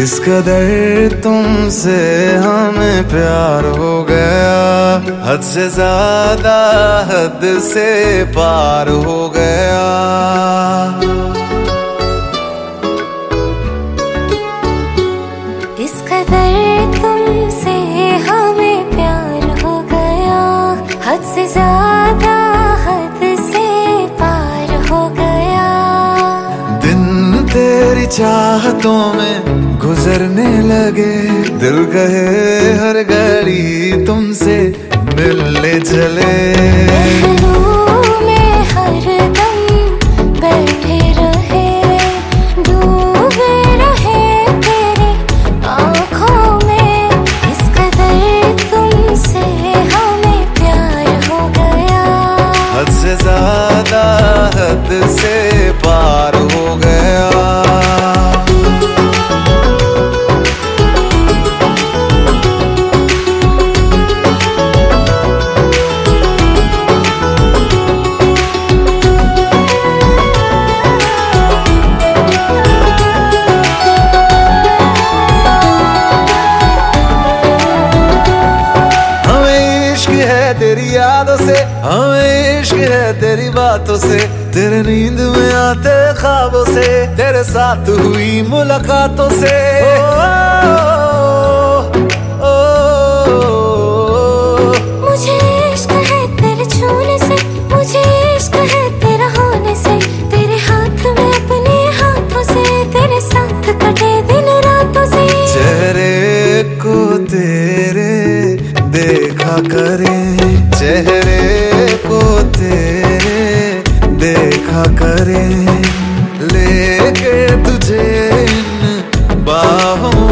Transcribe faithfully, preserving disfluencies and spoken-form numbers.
किस कदर तुमसे हमें प्यार हो गया, हद से ज्यादा हद से पार हो गया। किस कदर तुमसे हमें प्यार हो गया, हद से ज्यादा हद से पार हो गया। दिन तेरी चाहतों में गुजरने लगे, दिल कहे हर घड़ी तुमसे मिलने चले। महलों में हरदम बैठे रहे, डूबे रहे तेरी आँखों में। इस कदर तुमसे हमें प्यार हो गया, हद से ज्यादा हद से पार हो गया। तेरी यादों से हमें इश्क है, तेरी बातों से, तेरे नींद में आते ख्वाबों से, तेरे साथ हुई मुलाकातों से। ओ, ओ, ओ, ओ, मुझे इश्क है तेरे छूने से, मुझे इश्क है तेरा होने से, तेरे हाथ में अपने हाथों से, तेरे साथ कटे दिन रातों से। चेहरे को तेरे देखा करे, चेहरे को तेरे देखा करे, लेके तुझे इन बाहों